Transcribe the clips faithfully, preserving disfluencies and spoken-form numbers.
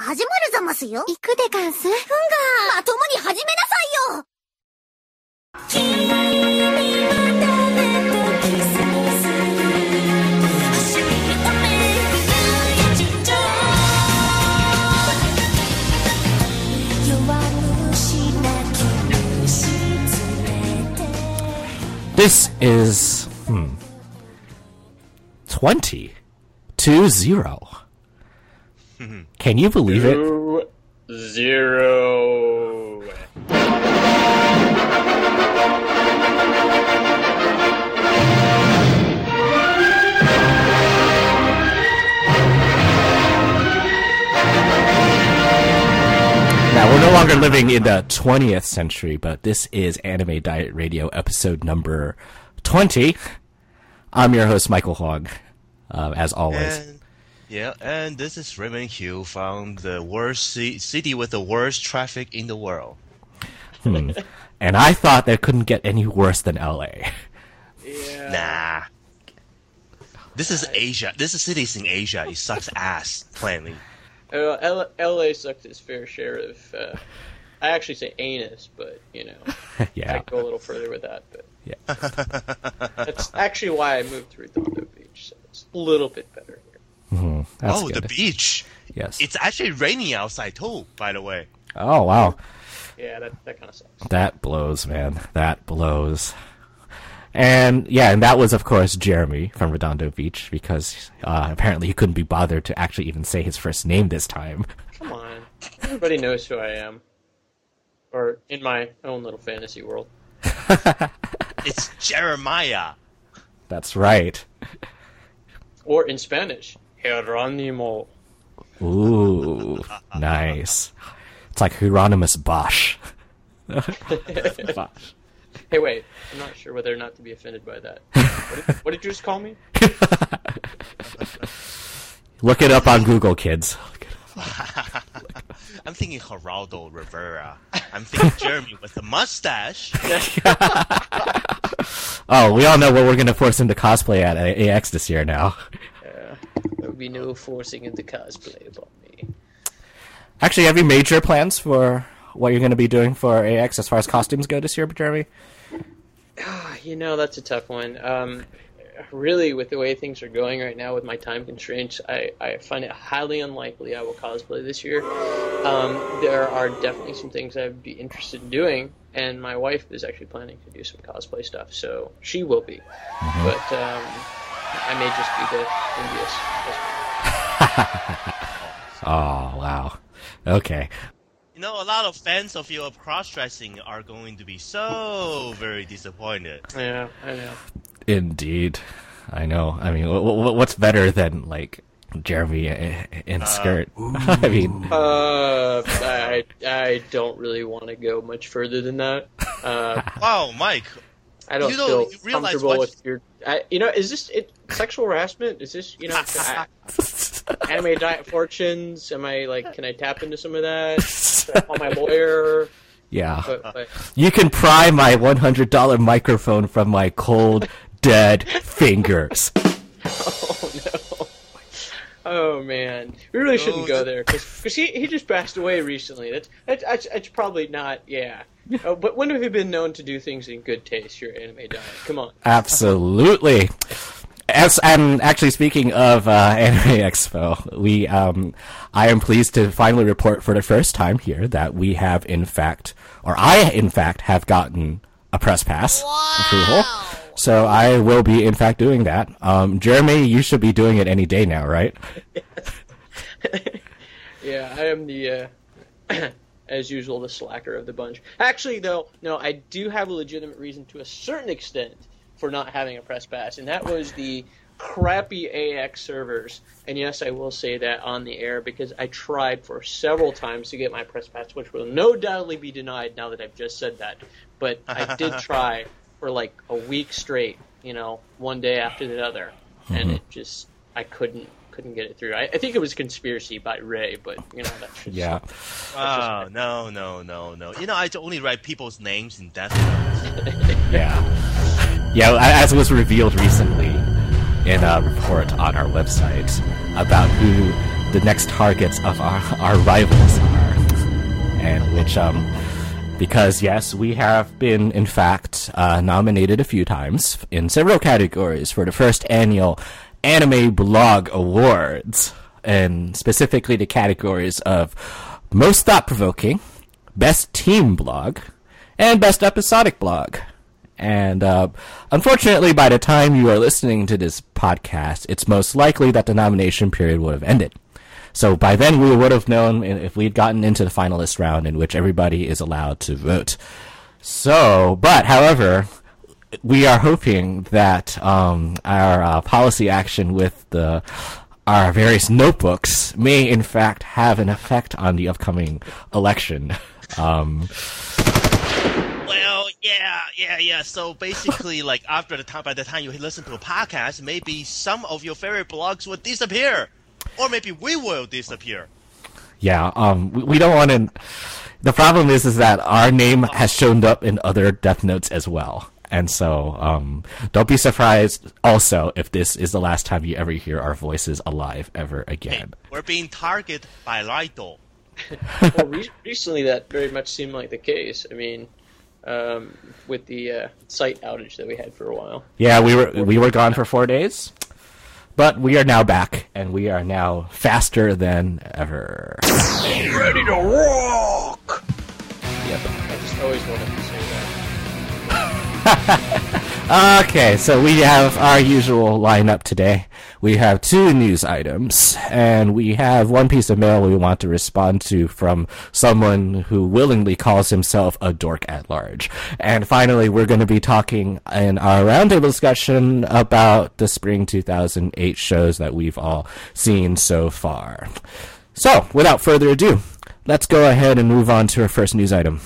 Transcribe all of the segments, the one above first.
始まるざますよ。 行くでかんす。ふんが。 まともに始めなさいよ。君は誰とキスする。走りを巡る尋常。弱虫な気虫連れて。 This is hmm twenty to zero. Can you believe it? Two, zero. Now, we're no longer living in the twentieth century, but this is Anime Diet Radio episode number twenty. I'm your host, Michael Huang, uh, as always. And, yeah, and this is Raymond Hugh from the worst c- city with the worst traffic in the world. Hmm. And I thought that couldn't get any worse than L A. Yeah. Nah. This is Asia. This is cities in Asia. It sucks ass, plainly. Uh, L- LA sucked its fair share of, uh, I actually say anus, but, you know, Yeah. I go a little further with that, but Yeah. that's actually why I moved to Redondo Beach, so it's a little bit better here. Mhm. That's oh, good. the beach. Yes. It's actually raining outside, too, by the way. Oh, wow. Yeah, that, that kind of sucks. That blows, man. That blows. And, yeah, and that was, of course, Jeremy from Redondo Beach, because uh, apparently he couldn't be bothered to actually even say his first name this time. Come on. Everybody knows who I am. Or in my own little fantasy world. It's Jeremiah. That's right. Or in Spanish, Geronimo. Ooh, nice. It's like Hieronymus Bosch. Bosch. Hey, wait. I'm not sure whether or not to be offended by that. What did, what did you just call me? Look it up on Google, kids. Look it up. I'm thinking Geraldo Rivera. I'm thinking Jeremy with the mustache. Oh, we all know what we're going to force him to cosplay at A X this year now. Uh, there would be no forcing into cosplay about me. Actually, have you made your plans for what you're going to be doing for A X as far as costumes go this year, Jeremy? You know, that's a tough one. Um, really, with the way things are going right now with my time constraints, I, I find it highly unlikely I will cosplay this year. Um, there are definitely some things I'd be interested in doing, and my wife is actually planning to do some cosplay stuff, so she will be. Mm-hmm. But um, I may just be the envious. Oh, wow. Okay. You know, a lot of fans of your cross-dressing are going to be so very disappointed. Yeah, I know. Indeed. I know. I mean, w- w- what's better than, like, Jeremy in a skirt? Uh, I mean... Uh, I, I don't really want to go much further than that. Uh, wow, Mike. I don't you feel don't realize comfortable what... with your... I, you know, is this it, sexual harassment? Is this, you know, I, Anime Diet Fortunes? Am I, like, can I tap into some of that? Can I call my lawyer? Yeah. But, but... You can pry my one hundred dollars microphone from my cold, dead fingers. Oh, no. Oh, man. We really shouldn't go there, because he, he just passed away recently. That's, that's, that's, that's probably not, yeah. Oh, but when have you been known to do things in good taste, your Anime Diet? Come on. Absolutely. As I'm actually speaking of uh, Anime Expo, we um, I am pleased to finally report for the first time here that we have in fact, or I in fact have gotten a press pass wow. approval. So I will be in fact doing that. Um, Jeremy, you should be doing it any day now, right? Yeah, I am the, uh, as usual, the slacker of the bunch. Actually, though, no, I do have a legitimate reason to a certain extent for not having a press pass, and that was the crappy A X servers. And yes, I will say that on the air, because I tried for several times to get my press pass, which will no doubtly be denied now that I've just said that. But I did try for like a week straight, you know, one day after the other, mm-hmm. and it just, I couldn't couldn't get it through. I, I think it was a conspiracy by Ray, but, you know, that's just... Yeah. Oh, no, no, no, no. You know, I only write people's names in death notes. Yeah. Yeah, as was revealed recently in a report on our website about who the next targets of our, our rivals are. And which, um, because yes, we have been, in fact, uh, nominated a few times in several categories for the first annual Anime Blog Awards, and specifically the categories of Most Thought-Provoking, Best Team Blog, and Best Episodic Blog. And uh, unfortunately, by the time you are listening to this podcast, it's most likely that the nomination period would have ended. So by then, we would have known if we'd gotten into the finalist round in which everybody is allowed to vote. So, but however, we are hoping that um, our uh, policy action with the our various notebooks may, in fact, have an effect on the upcoming election. Um, Well, yeah, yeah, yeah. So basically, like after the time, by the time you listen to a podcast, maybe some of your favorite blogs will disappear, or maybe we will disappear. yeah, um, we, we don't want to. The problem is, is that our name has shown up in other Death Notes as well, and so um, don't be surprised. Also, if this is the last time you ever hear our voices alive ever again. Hey, we're being targeted by Lido. Well, re- recently that very much seemed like the case. I mean, um, with the uh, site outage that we had for a while. Yeah, we were we were gone for four days, but we are now back, and we are now faster than ever. Ready to rock! Yep. I just always wanted to say that. Okay, so we have our usual lineup today. We have two news items, and we have one piece of mail we want to respond to from someone who willingly calls himself a dork at large. And finally, we're going to be talking in our roundtable discussion about the spring two thousand eight shows that we've all seen so far. So, without further ado, let's go ahead and move on to our first news item.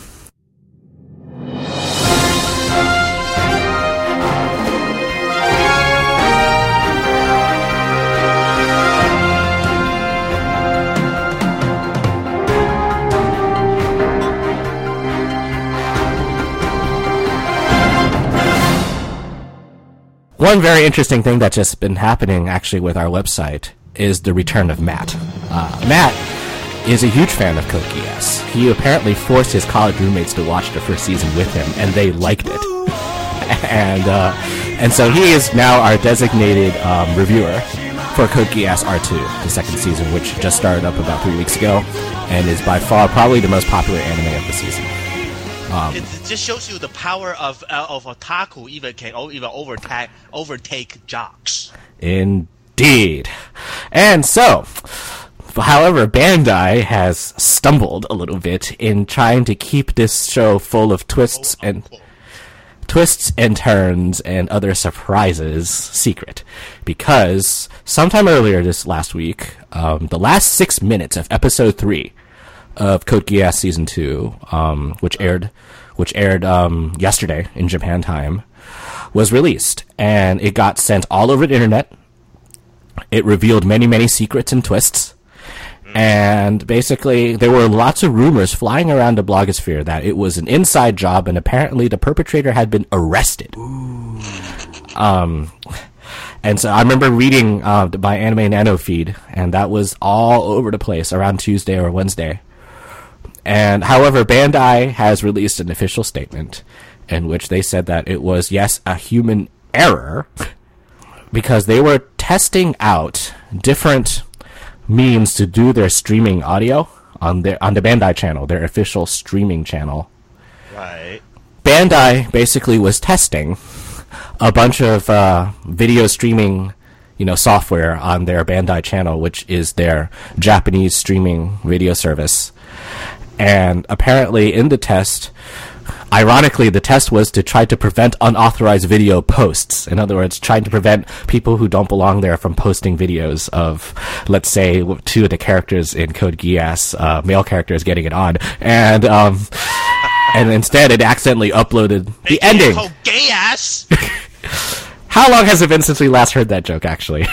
One very interesting thing that's just been happening, actually, with our website is the return of Matt. Uh, Matt is a huge fan of Code Geass. He apparently forced his college roommates to watch the first season with him, and they liked it. and uh, and so he is now our designated um, reviewer for Code Geass R two, the second season, which just started up about three weeks ago, and is by far probably the most popular anime of the season. Um, It just shows you the power of uh, of otaku even can o- even overtake overtake jocks. Indeed. And so, however, Bandai has stumbled a little bit in trying to keep this show full of twists and twists and turns and other surprises secret, because sometime earlier this last week, um, the last six minutes of episode three of Code Geass season two, um, which aired, which aired um, yesterday in Japan time, was released, and it got sent all over the internet. It revealed many, many secrets and twists, and basically there were lots of rumors flying around the blogosphere that it was an inside job, and apparently the perpetrator had been arrested. Ooh. Um. And so I remember reading uh, my Anime Nano feed, and that was all over the place around Tuesday or Wednesday. And however, Bandai has released an official statement in which they said that it was, yes, a human error, because they were testing out different means to do their streaming audio on their on the Bandai channel, their official streaming channel. Right. Bandai basically was testing a bunch of uh, video streaming, you know, software on their Bandai channel, which is their Japanese streaming video service. And apparently in the test, ironically, the test was to try to prevent unauthorized video posts. In other words, trying to prevent people who don't belong there from posting videos of, let's say, two of the characters in Code Geass, uh, male characters getting it on. And, um, and instead it accidentally uploaded the ending. Code Geass! How long has it been since we last heard that joke, actually?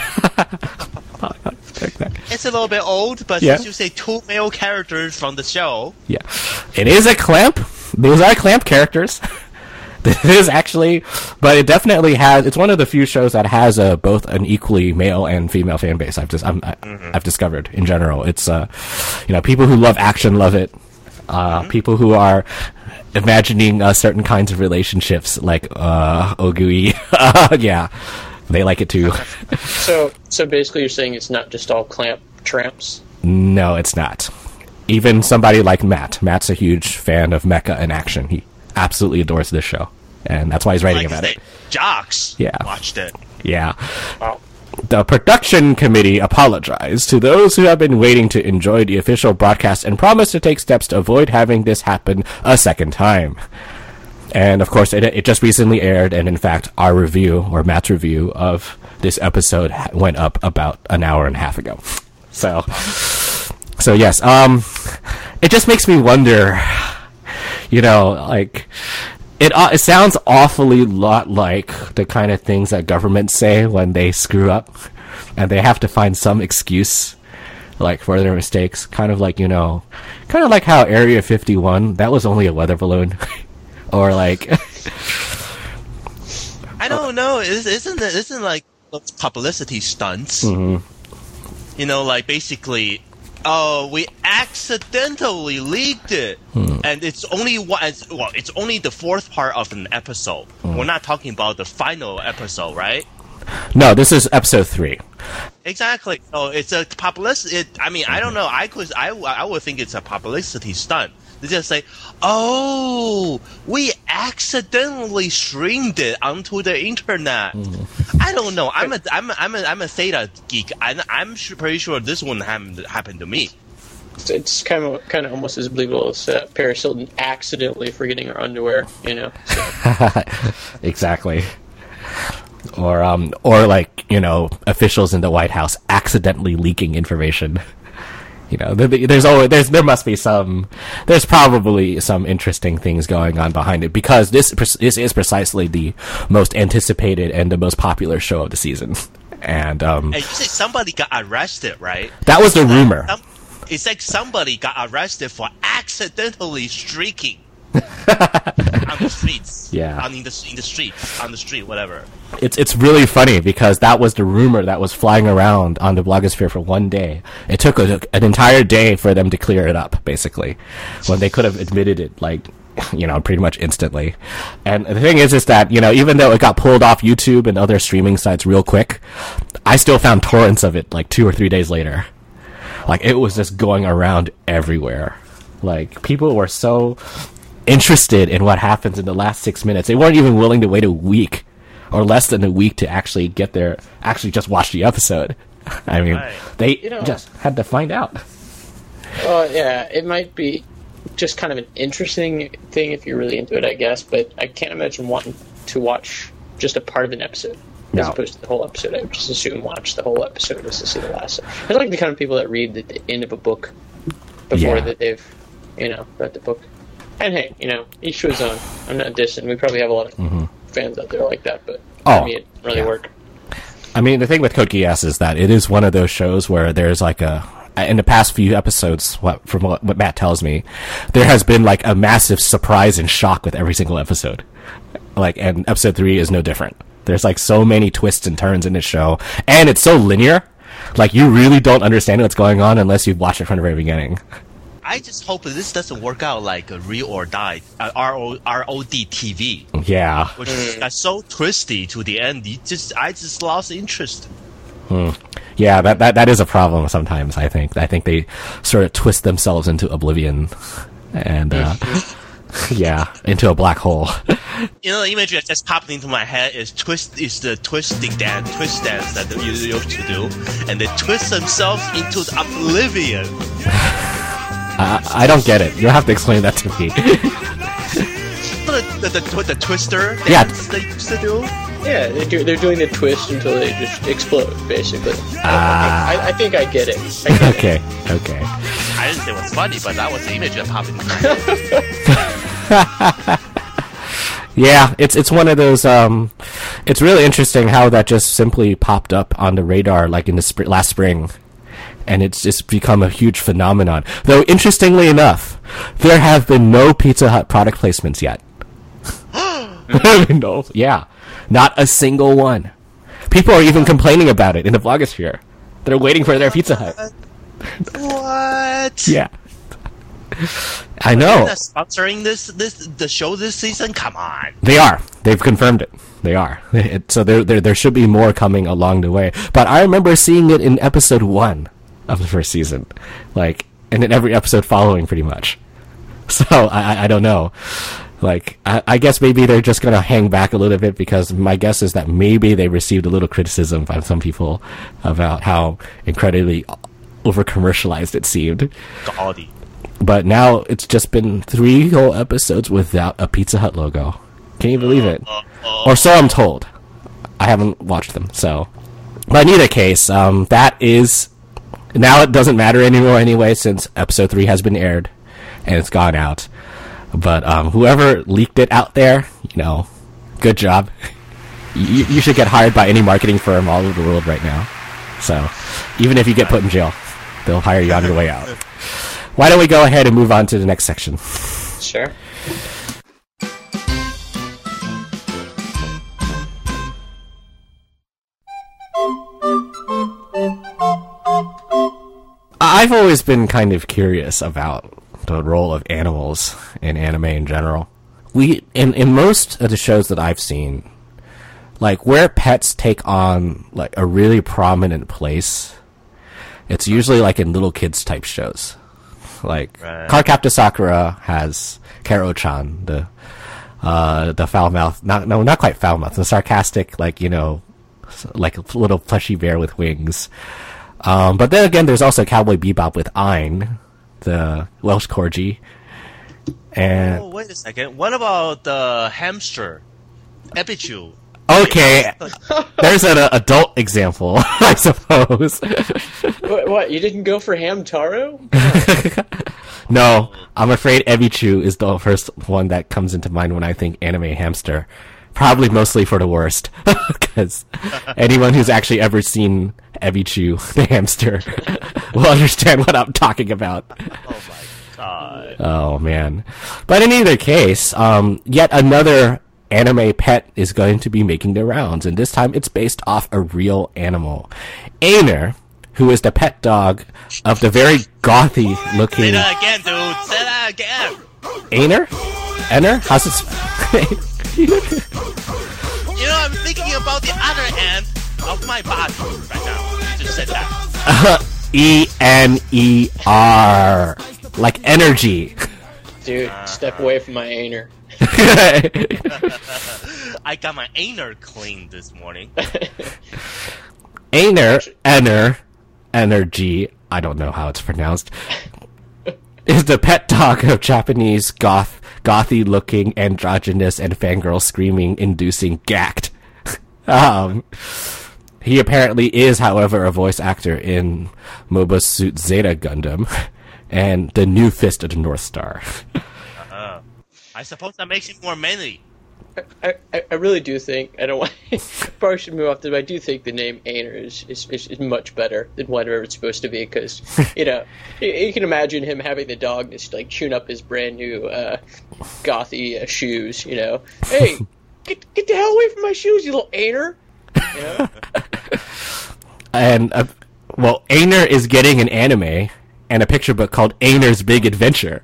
It's a little bit old, but Yeah. since you say two male characters from the show, Yeah. It is a clamp. Those are clamp characters. This is actually, but it definitely has. It's one of the few shows that has a both an equally male and female fan base. I've just I'm, I, Mm-hmm. I've discovered in general. It's uh, you know, people who love action love it. Uh, Mm-hmm. people who are imagining uh, certain kinds of relationships, like uh, Ogui, yeah, they like it too. So, so basically, you're saying it's not just all clamp tramps. No, it's not. Even somebody like Matt. Matt's a huge fan of mecha and action. He absolutely adores this show, and that's why he's writing Like about I it. said, Jocks Yeah. watched it. Yeah. Wow. The production committee apologized to those who have been waiting to enjoy the official broadcast and promised to take steps to avoid having this happen a second time. And of course, it, it just recently aired, and in fact, our review, or Matt's review of this episode ha- went up about an hour and a half ago. So, so yes, um, it just makes me wonder, you know, like, it, uh, it sounds awfully lot like the kind of things that governments say when they screw up, and they have to find some excuse, like, for their mistakes. Kind of like, you know, kind of like how Area fifty-one, that was only a weather balloon. Or like, I don't know. Is- Isn't it? Isn't like those publicity stunts? Mhm. You know, like basically, oh, we accidentally leaked it, Hmm. and it's only one. it's- Well, it's only the fourth part of an episode. Hmm. We're not talking about the final episode, right? no, this is episode three. Exactly. So it's a publicity. It, I mean, I don't know. I could. I, I would think it's a publicity stunt. They just say, "Oh, we accidentally streamed it onto the internet." I don't know. I'm a I'm a, I'm a, I'm a Theta geek. I, I'm su- pretty sure this wouldn't happen happen to me. It's, it's kind of kind of almost as believable as uh, Paris Hilton accidentally forgetting her underwear. You know. So, Exactly. Or um, or like, you know, officials in the White House accidentally leaking information. You know, there, there's always there's there must be some there's probably some interesting things going on behind it, because this this is precisely the most anticipated and the most popular show of the season, and um, And you say somebody got arrested, right? that was the rumor. Some, it's like somebody got arrested for accidentally streaking on the streets. Yeah. On in the in the streets on the street, whatever. It's it's really funny because that was the rumor that was flying around on the blogosphere for one day. It took a, an entire day for them to clear it up, basically, when they could have admitted it, like, you know, pretty much instantly. And the thing is, is that, you know, even though it got pulled off YouTube and other streaming sites real quick, I still found torrents of it like two or three days later. Like, it was just going around everywhere. Like, people were so interested in what happens in the last six minutes. They weren't even willing to wait a week or less than a week to actually get there, actually just watch the episode. I mean, Right. they You know- just had to find out. well, yeah, it might be just kind of an interesting thing if you're really into it, I guess. But I can't imagine wanting to watch just a part of an episode as No. opposed to the whole episode. I would just assume watch the whole episode just to see the last. I like the kind of people that read the, the end of a book before Yeah. that they've, you know, read the book. And hey, you know, each to his own. I'm not dissing. We probably have a lot of fans out there like that, but Oh, for me, it doesn't really yeah. work. I mean, the thing with Code Geass is that it is one of those shows where there's like a, in the past few episodes, what, from what, what Matt tells me, there has been like a massive surprise and shock with every single episode. Like, and episode three is no different. There's like so many twists and turns in this show, and it's so linear. Like, you really don't understand what's going on unless you've watched it from the very beginning. I just hope that this doesn't work out like a Real or Die, uh, R O R O D T V, Yeah. which got so twisty to the end. You just, I just lost interest. Yeah, that, that, that is a problem sometimes, I think. I think they sort of twist themselves into oblivion. And, uh, yeah, into a black hole. You know, the image that just popped into my head is twist is the twisting dance, twist dance that they used to do, and they twist themselves into oblivion. I, I don't get it. You'll have to explain that to me. The, the, the, the twister Yeah. dance they used to do. Yeah, they do, they're doing the twist until they just explode, basically. Ah. I, I, I think I get it. I get it. Okay, okay. I didn't say it was funny, but that was the image that popped into my head. Yeah, it's it's one of those. Um, it's really interesting how that just simply popped up on the radar, like in the sp- last spring, and it's just become a huge phenomenon. Though, interestingly enough, there have been no Pizza Hut product placements yet. no, yeah, not a single one. People are even complaining about it in the blogosphere. They're waiting for their Pizza Hut. What? Yeah, I They're know. not sponsoring this this the show this season. Come on. They are. They've confirmed it. They are. It, so there, there, there should be more coming along the way. But I remember seeing it in episode one of the first season, like, and in every episode following, pretty much. So I, I- I don't know. Like, I, I guess maybe they're just gonna hang back a little bit because my guess is that maybe they received a little criticism from some people about how incredibly over commercialized it seemed. Gaudy. But now it's just been three whole episodes without a Pizza Hut logo. Can you believe it? Or so I'm told. I haven't watched them, so. But in either case, um, that is. Now it doesn't matter anymore anyway, since episode three has been aired and it's gone out. But um, whoever leaked it out there, you know, good job. You, you should get hired by any marketing firm all over the world right now. So, even if you get put in jail, they'll hire you on your way out. Why don't we go ahead and move on to the next section? Sure. I've always been kind of curious about the role of animals in anime in general. We in in most of the shows that I've seen, like where pets take on like a really prominent place, it's usually like in little kids type shows. Like Right. Cardcaptor Sakura has Kero-chan, the uh the foul mouth, not no not quite foul mouth, the sarcastic, like, you know, like a little plushy bear with wings. Um, but then again, there's also Cowboy Bebop with Ein, the Welsh corgi. And Oh, wait a second. What about the hamster? Epichu. okay, there's an uh, adult example, I suppose. What, what? You didn't go for Hamtaro? No, I'm afraid Ebichu is the first one that comes into mind when I think anime hamster. Probably mostly for the worst, because anyone who's actually ever seen Ebichu, the hamster, will understand what I'm talking about. Oh my god. Oh man. But in either case, um, yet another anime pet is going to be making the rounds, and this time it's based off a real animal. Einer, who is the pet dog of the very gothy Say looking that again, dude. Say that again. Einer? Einer? How's it spelled? You know, I'm thinking about the other end of my body right now. You just said that. E N E R. Like energy. Dude, step away from my aner. I got my anal cleaned this morning. Einer, Einer, Energy, I don't know how it's pronounced, is the pet dog of Japanese goth, gothy looking, androgynous, and fangirl screaming inducing Gact. um, he apparently is, however, a voice actor in Mobile Suit Zeta Gundam and the New Fist of the North Star. Uh, I suppose that makes it more manly. I, I, I really do think, I don't want probably should move off this, but I do think the name Aner is, is, is, is much better than whatever it's supposed to be, because, you know, you, you can imagine him having the dog just, like, tune up his brand new, uh, gothy uh, shoes, you know. Hey, get, get the hell away from my shoes, you little Aner! You know? And, uh, well, Einer is getting an anime and a picture book called Einer's Big Adventure.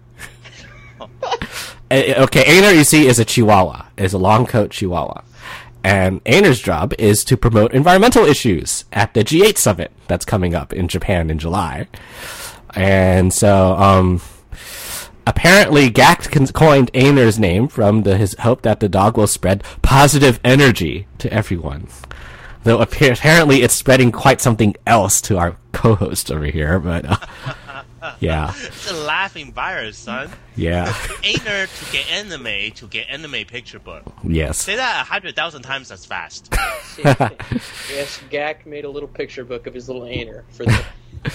Uh, Okay, Einer, you see, is a Chihuahua, is a long coat Chihuahua. And Einer's job is to promote environmental issues at the G eight summit that's coming up in Japan in July. And so, um, apparently Gact con- coined Einer's name from the, his hope that the dog will spread positive energy to everyone. Though appa- apparently it's spreading quite something else to our co-host over here, but, uh, yeah, It's a laughing virus, son. yeah, Aner to get anime to get anime picture book. yes. Say that a hundred thousand times as fast. Yes, Gak made a little picture book of his little Aner for the...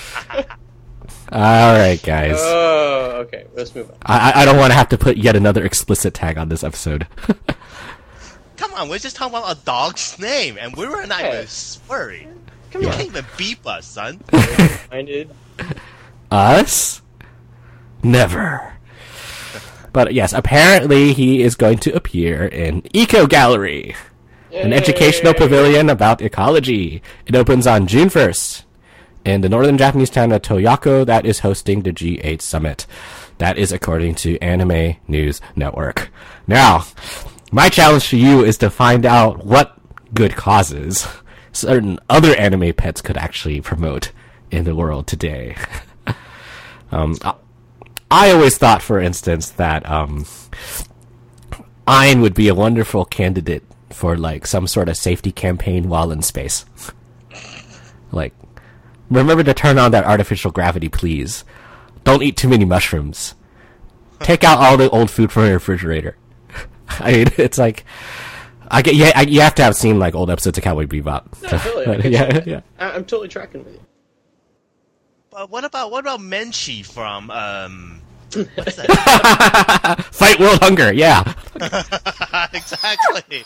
Alright, guys. Oh, okay, let's move on. I, I don't want to have to put yet another explicit tag on this episode. Come on, we're just talking about a dog's name, and we were not Yeah. even swearing. Come You on. can't even beep us, son. I did. Us? Never. But yes, apparently he is going to appear in Eco Gallery, an educational pavilion about ecology. It opens on June first in the northern Japanese town of Toyako that is hosting the G eight Summit. That is according to Anime News Network. Now, my challenge to you is to find out what good causes certain other anime pets could actually promote in the world today. um, I always thought, for instance, that um, Ein would be a wonderful candidate for like some sort of safety campaign while in space. Like, remember to turn on that artificial gravity, please. Don't eat too many mushrooms. Take out all the old food from your refrigerator. I mean, it's like, I get, yeah, I, you have to have seen like old episodes of Cowboy Bebop. No, totally. I can yeah, see that. yeah. I- I'm totally tracking with you. But what about what about Menchie from um? What's that? Fight World Hunger, yeah. Exactly.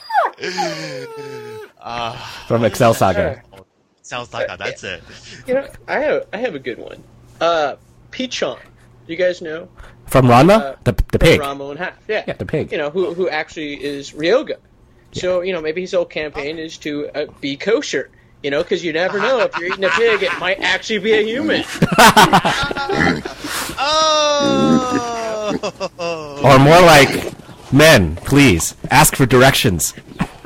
uh, From Excel Saga. sounds like that. That's it. You know, I have I have a good one. Uh, Pichon. You guys know? From Ranma? Uh, the the pig. Ramo and half. Yeah. Yeah, the pig. You know, who who actually is Ryoga. So, you know, maybe his whole campaign is to uh, be kosher. You know, because you never know. If you're eating a pig, it might actually be a human. Oh! Or more like, men, please, ask for directions.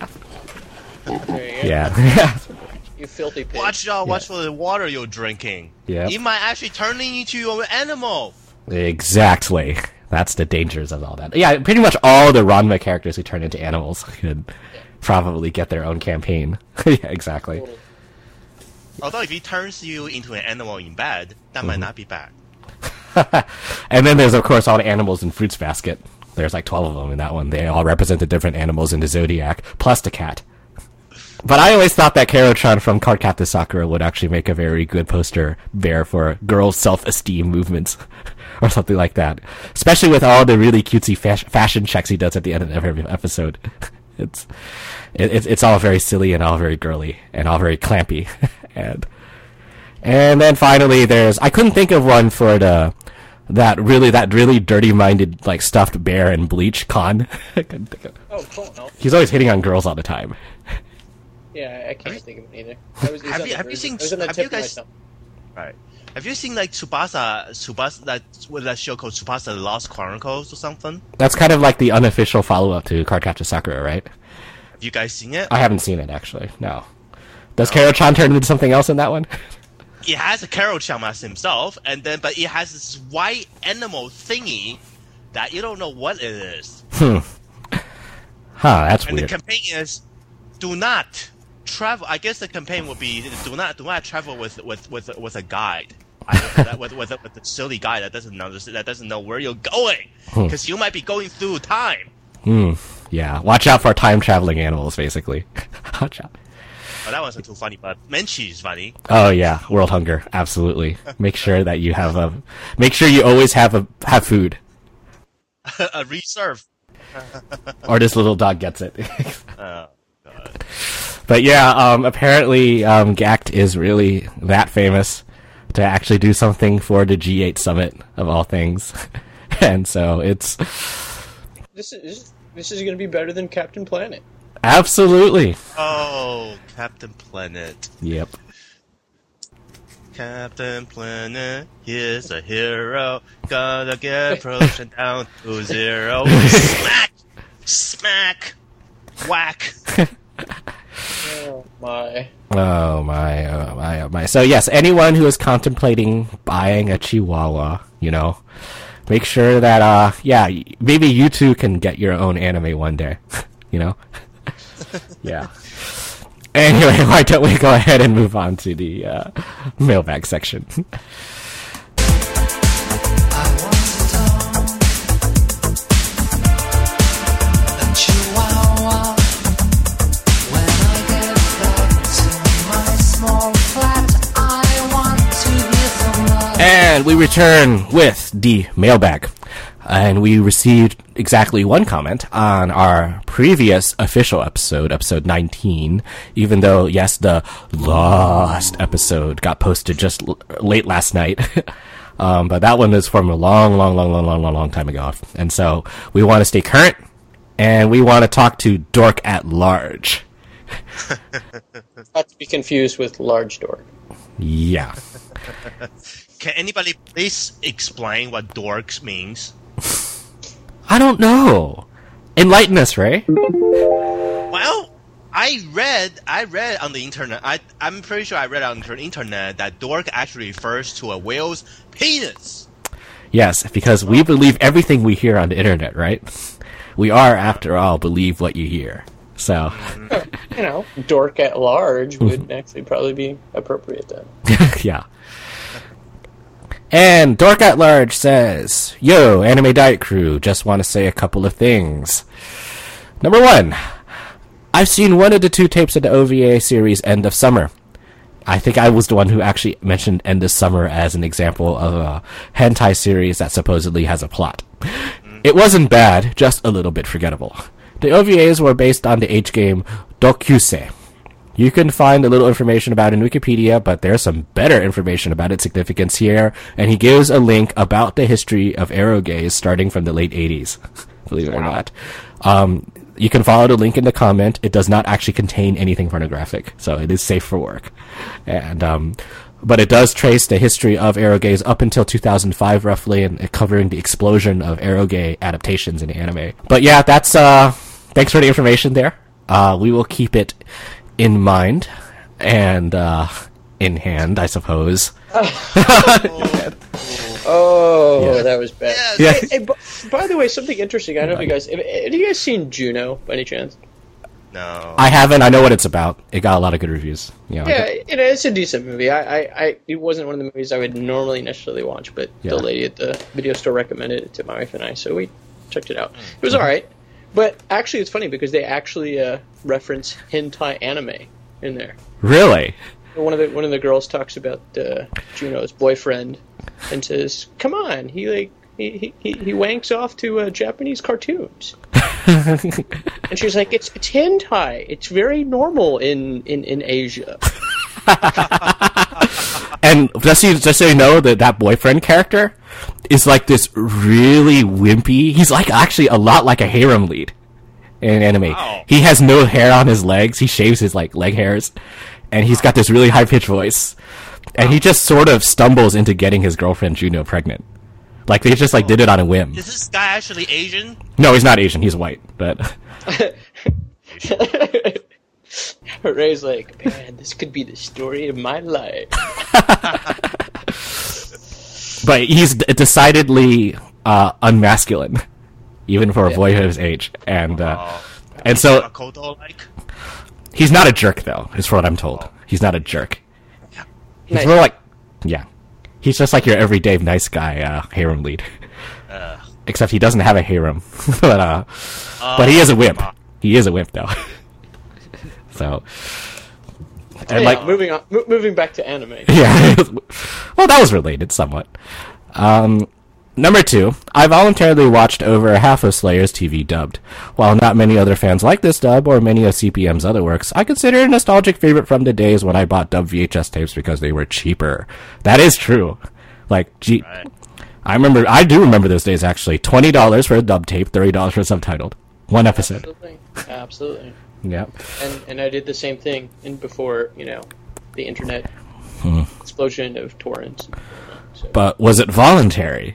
There you go. Yeah. You filthy pig. Watch out! Watch for the water you're drinking. Yep. It might actually turn into an animal. Exactly. That's the dangers of all that. Yeah, pretty much all the Ranma characters who turn into animals could probably get their own campaign. Yeah, exactly. Totally. Although if he turns you into an animal in bed, that might not be bad. And then there's, of course, all the animals in Fruits Basket. There's like twelve of them in that one. They all represent the different animals in the Zodiac, plus the cat. But I always thought that Karo-chan from Cardcaptor Sakura would actually make a very good poster bear for girls' self-esteem movements. Or something like that. Especially with all the really cutesy fas- fashion checks he does at the end of every episode. It's, it, it's it's all very silly and all very girly and all very clampy. and and then finally there's, I couldn't think of one for the, that really, that really dirty-minded, like, stuffed bear in Bleach, Khan. I couldn't think of. Oh, cool. No. He's always hitting on girls all the time. Yeah, I can't think of it either. That was, Have you- have you seen- I was on the have tip you of my guys- tongue. Right. Have you seen like Tsubasa, Tsubasa, that what is that show called Tsubasa the Lost Chronicles or something? That's kind of like the unofficial follow-up to Cardcaptor Sakura, right? Have you guys seen it? I haven't seen it, actually. No. Does Karo-chan turn into something else in that one? It has a Karo-chan as himself, and then but it has this white animal thingy that you don't know what it is. Hmm. Huh, that's And weird. the campaign is, do not travel. I guess the campaign would be, do not do not travel with with with, with a guide. I, with, with, with, with a silly guy that doesn't know that doesn't know where you're going, because you might be going through time. Hmm. Yeah. Watch out for time traveling animals, basically. Watch out. Oh, that wasn't too funny, but Menchie is funny. Oh yeah, world hunger. Absolutely. Make sure that you have a. Make sure you always have a have food, A reserve. or this little dog gets it. Oh, God. But yeah, um, apparently um, Gact is really that famous to actually do something for the G eight Summit of all things, and so it's This is this is going to be better than Captain Planet. absolutely. Oh, Captain Planet. Yep. Captain Planet is a hero. Gotta get production down to zero. Smack! Smack! Whack! Oh my. Oh my, oh my, oh my. So yes, anyone who is contemplating buying a Chihuahua, you know, make sure that, uh, yeah, maybe you too can get your own anime one day, you know? Yeah. Anyway, why don't we go ahead and move on to the, uh, mailbag section. And we return with the mailbag. And we received exactly one comment on our previous official episode, episode nineteen, even though, yes, the lost episode got posted just l- late last night. Um, but that one is from a long, long, long, long, long, long, long time ago. And so we want to stay current, and we want to talk to Dork at Large. Not to be confused with Large Dork. Yeah. Can anybody please explain what dorks means? I don't know. Enlighten us, Ray. Well, I read, I read on the internet. I, I'm pretty sure I read on the internet that dork actually refers to a whale's penis. Yes, because we believe everything we hear on the internet, right? We are, after all, believe what you hear. So, You know, Dork at Large would actually probably be appropriate then. yeah. And Dork at Large says, Yo, Anime Diet Crew, just want to say a couple of things. Number one, I've seen one of the two tapes of the O V A series End of Summer. I think I was the one who actually mentioned End of Summer as an example of a hentai series that supposedly has a plot. It wasn't bad, just a little bit forgettable. The O V As were based on the H game Dokyusei. You can find a little information about it in Wikipedia, but there's some better information about its significance here, and he gives a link about the history of erogaze starting from the late eighties, believe it or not. Um, you can follow the link in the comment. It does not actually contain anything pornographic, so it is safe for work. And um, but it does trace the history of erogaze up until two thousand five, roughly, and covering the explosion of eroge adaptations in anime. But yeah, that's uh, thanks for the information there. Uh, we will keep it in mind and uh, in hand, I suppose. Oh, Yeah. that was bad. Yeah. Yeah. Hey, hey, b- by the way, something interesting. I don't know if you guys have, have you guys seen Juno by any chance? No. I haven't. I know what it's about. It got a lot of good reviews. You know, I Yeah, got- you know, it's a decent movie. I, I, I, it wasn't one of the movies I would normally necessarily watch, but Yeah. the lady at the video store recommended it to my wife and I, so we checked it out. It was all right, but actually, it's funny because they actually uh, reference hentai anime in there. really? One of the one of the girls talks about uh, Juno's boyfriend and says, "Come on, he like he he, he wanks off to uh, Japanese cartoons." And she's like, "It's it's hentai. It's very normal in in, in Asia." And just so, you, just so you know, that that boyfriend character is like this really wimpy. He's like actually a lot like a harem lead in anime. Wow. He has no hair on his legs. He shaves his like leg hairs, and he's got this really high pitched voice. And he just sort of stumbles into getting his girlfriend Juno pregnant. Like they just like did it on a whim. Is this guy actually Asian? No, he's not Asian. He's white, but Ray's like, "Man, this could be the story of my life." but he's d- decidedly uh, unmasculine, even for a boy of his age. And uh, Oh. and Is so Makoto like? he's not a jerk, though. Is what I'm told. He's not a jerk. He's Nice. more like, yeah, he's just like your everyday nice guy uh, harem lead. Uh, Except he doesn't have a harem, but uh, but he is a wimp. He is a wimp, though. So, and Anyhow, like, moving on, mo- moving back to anime. yeah, well, that was related somewhat. Um, number two, I voluntarily watched over half of Slayer's T V dubbed. While not many other fans like this dub or many of C P M's other works, I consider it a nostalgic favorite from the days when I bought dubbed V H S tapes because they were cheaper. That is true. Like, gee, right. I remember, I do remember those days actually. twenty dollars for a dub tape, thirty dollars for a subtitled. One episode. Absolutely, absolutely. Yeah. And and I did the same thing, and before you know, the internet Hmm. explosion of torrents. So, But was it voluntary?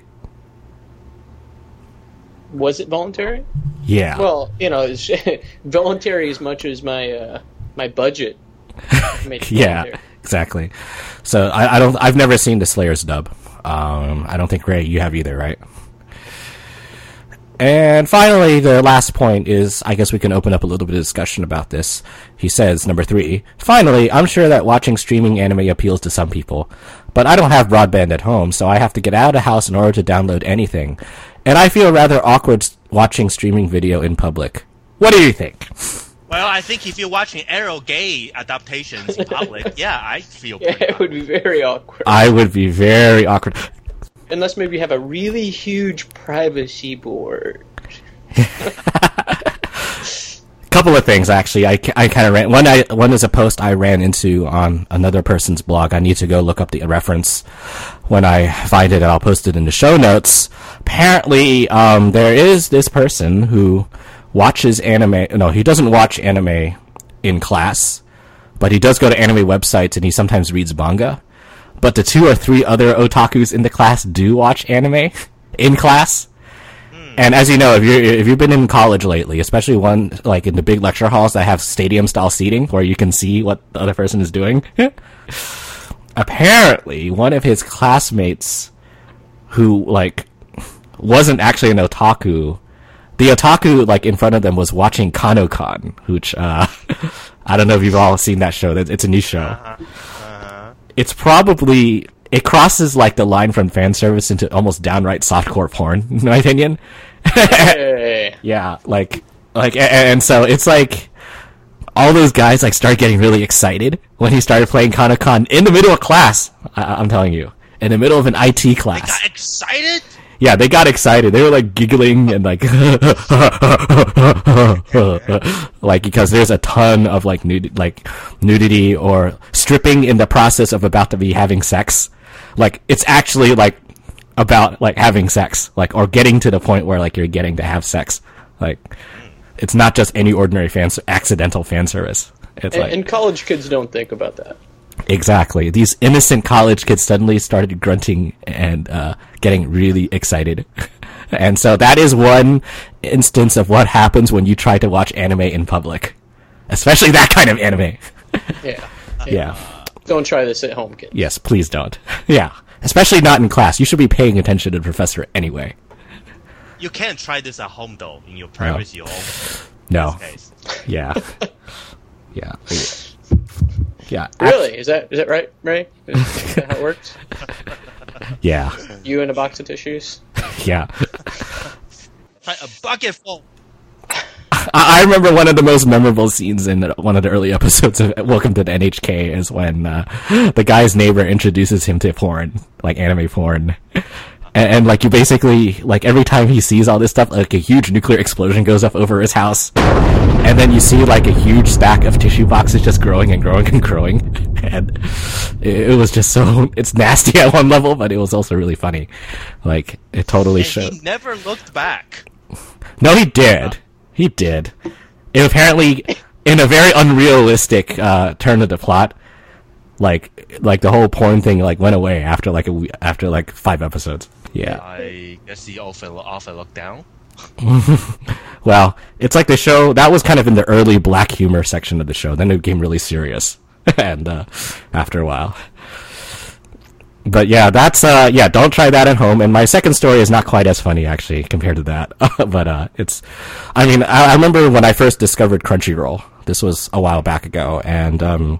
was it voluntary? Yeah. Well, you know, it's voluntary as much as my uh, my budget. Made it Yeah, voluntary. exactly. So I, I don't. I've never seen the Slayer's dub. Um, I don't think Ray, you have either, right? And finally, the last point is, I guess we can open up a little bit of discussion about this. He says, number three, finally, I'm sure that watching streaming anime appeals to some people, but I don't have broadband at home, so I have to get out of the house in order to download anything. And I feel rather awkward s- watching streaming video in public. What do you think? Well, I think if you're watching Arrow gay adaptations in public, yeah, I feel Yeah, pretty it would be very awkward. I would be very awkward. Unless maybe you have a really huge privacy board. Couple of things actually. I, I kind of ran one. I one is a post I ran into on another person's blog. I need to go look up the reference. when I find it, I'll post it in the show notes. Apparently, um, there is this person who watches anime. No, he doesn't watch anime in class, but he does go to anime websites and he sometimes reads manga. But the two or three other otakus in the class do watch anime in class. And as you know, if you if you've been in college lately, especially one like in the big lecture halls that have stadium style seating where you can see what the other person is doing, apparently one of his classmates who like wasn't actually an otaku, the otaku like in front of them was watching Kanokan, which uh, I don't know if you've all seen that show. It's a new show. Uh-huh. Uh-huh. It's probably. It crosses like the line from fan service into almost downright softcore porn, in my opinion. Hey. Yeah, like, like, and, and so it's like all those guys like start getting really excited when he started playing Kanokan in the middle of class. I, I'm telling you, in the middle of an I T class. Got excited? Yeah, they got excited. They were like giggling and like, like because there's a ton of like nud- like nudity or stripping in the process of about to be having sex. Like, it's actually, like, about, like, having sex. Like, or getting to the point where, like, you're getting to have sex. Like, it's not just any ordinary fan, accidental fan service. It's And, like... and college kids don't think about that. Exactly. These innocent college kids suddenly started grunting and, uh, getting really excited. And so that is one instance of what happens when you try to watch anime in public. Especially that kind of anime. Yeah. Yeah. Don't try this at home, kids. Yes, please don't. Yeah. Especially not in class. You should be paying attention to the professor anyway. You can't try this at home, though, in your privacy No. or home. No. In this case. Yeah. Yeah. Yeah. Really? Is that is that right, Ray? Is that how it works? Yeah. You and a box of tissues? Yeah. Try a bucket full. I I remember one of the most memorable scenes in one of the early episodes of Welcome to the N H K is when uh, the guy's neighbor introduces him to porn, like anime porn. And, and like you basically, like every time he sees all this stuff, like a huge nuclear explosion goes up over his house. And then you see like a huge stack of tissue boxes just growing and growing and growing. And it, it was just so, it's nasty at one level, but it was also really funny. Like, it totally And showed. he never looked back. No, he did. He did. It apparently, in a very unrealistic uh, turn of the plot, like like the whole porn thing like went away after like a we- after like five episodes. Yeah. I guess he off and, off and looked down. Well, it's like the show that was kind of in the early black humor section of the show. Then it became really serious, and uh, after a while. But yeah, that's uh yeah, don't try that at home. And my second story is not quite as funny actually compared to that. But uh it's I mean, I, I remember when I first discovered Crunchyroll. This was a while back ago, and um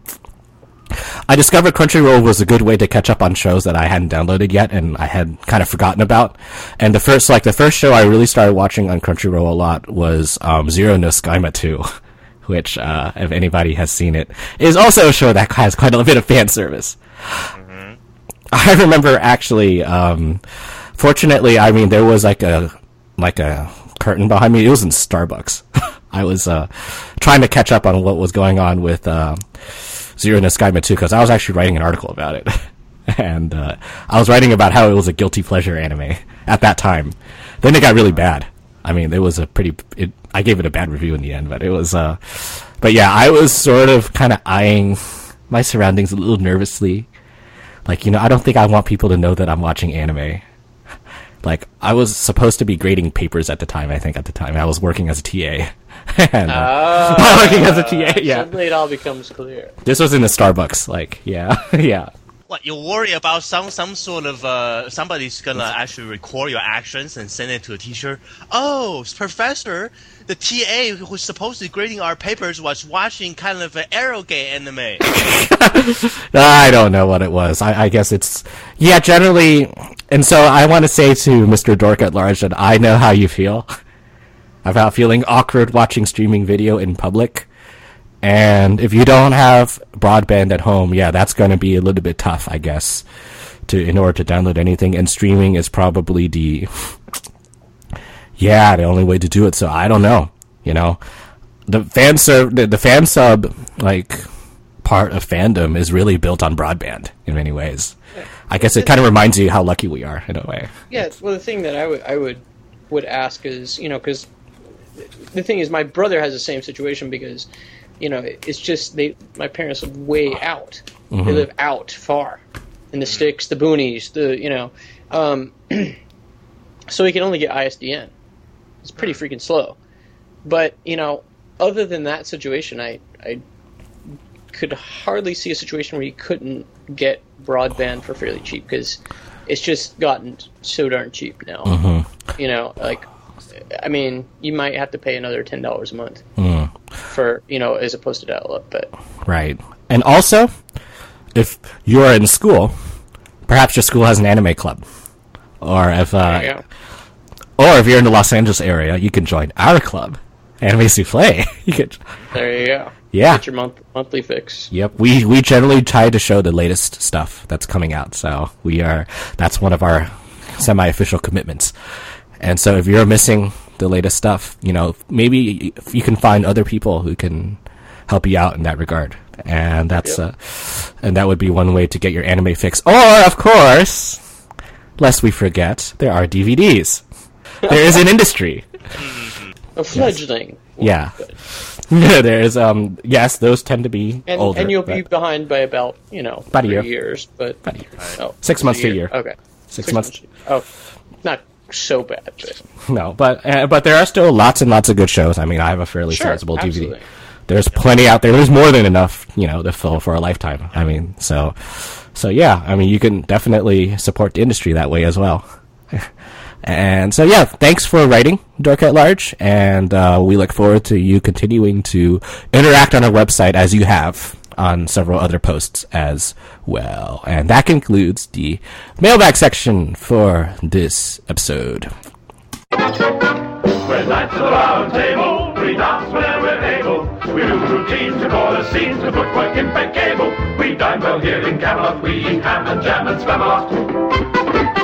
I discovered Crunchyroll was a good way to catch up on shows that I hadn't downloaded yet and I had kind of forgotten about. And the first like the first show I really started watching on Crunchyroll a lot was um Zero no Skyma two, which uh if anybody has seen it, is also a show that has quite a bit of fan service. I remember actually, um, fortunately, I mean, there was like a, like a curtain behind me. It was in Starbucks. I was, uh, trying to catch up on what was going on with, uh, Zero no Skyma two, because I was actually writing an article about it. And, uh, I was writing about how it was a guilty pleasure anime at that time. Then it got really bad. I mean, it was a pretty, it, I gave it a bad review in the end, but it was, uh, but yeah, I was sort of kind of eyeing my surroundings a little nervously. Like, you know, I don't think I want people to know that I'm watching anime. Like, I was supposed to be grading papers at the time, I think, at the time. I was working as a T A. and, uh, Oh, working as a T A, yeah. Suddenly it all becomes clear. This was in the Starbucks, like, yeah, yeah. What, you worry about some some sort of uh somebody's gonna actually record your actions and send it to a teacher? Oh, professor, the T A who's supposed to be grading our papers was watching kind of an eroge anime. I don't know what it was. I, I guess it's, yeah, generally, and so I want to say to Mister Dork at large that I know how you feel about feeling awkward watching streaming video in public. And if you don't have broadband at home, yeah, that's going to be a little bit tough, I guess, to in order to download anything. And streaming is probably the, yeah, the only way to do it. So I don't know, you know, the fan sub, the, the fan sub, like, part of fandom is really built on broadband in many ways. I guess it kind of reminds you how lucky we are in a way. Yeah, well, the thing that I would I would would ask is, you know, because the thing is, my brother has the same situation because, you know, it's just they my parents live way out. Mm-hmm. They live out far in the sticks, the boonies, the you know, um, so he can only get I S D N. It's pretty freaking slow. But you know, other than that situation, I I could hardly see a situation where he couldn't get broadband for fairly cheap because it's just gotten so darn cheap now. Mm-hmm. You know, like, I mean, you might have to pay another ten dollars a month Mm. for, you know, as opposed to dial-up, but... Right. And also, if you're in school, perhaps your school has an anime club. Or if, There you uh, go. or if you're in the Los Angeles area, you can join our club, Anime Souffle. You could, There you go. Yeah. Get your month, monthly fix. Yep, we we generally try to show the latest stuff that's coming out. So we are that's one of our semi-official commitments. And so if you're missing the latest stuff, you know, maybe you can find other people who can help you out in that regard. And that's Yep. uh, and that would be one way to get your anime fix. Or of course, lest we forget, there are D V Ds. There is an industry. A fledgling. Yeah. There is um yes, those tend to be And, older. and you'll be but behind by about, you know, About a three year. years. But, About a year. oh, Six months to a year. Okay. Six months. Oh, not so bad, but... No, but uh, but there are still lots and lots of good shows. I mean, I have a fairly Sure, sizable D V D. absolutely. There's plenty out there. There's more than enough, you know, to fill for a lifetime. I mean, so so yeah. I mean, you can definitely support the industry that way as well. And so yeah, thanks for writing, Dork at Large, and uh, we look forward to you continuing to interact on our website as you have on several other posts as well. And that concludes the mailbag section for this episode. We're knights of the round table, we dance whenever we're able. We do routine to call a scene to footwork impeccable. We dine well here in Camelot, we eat ham and jam and spam a lot.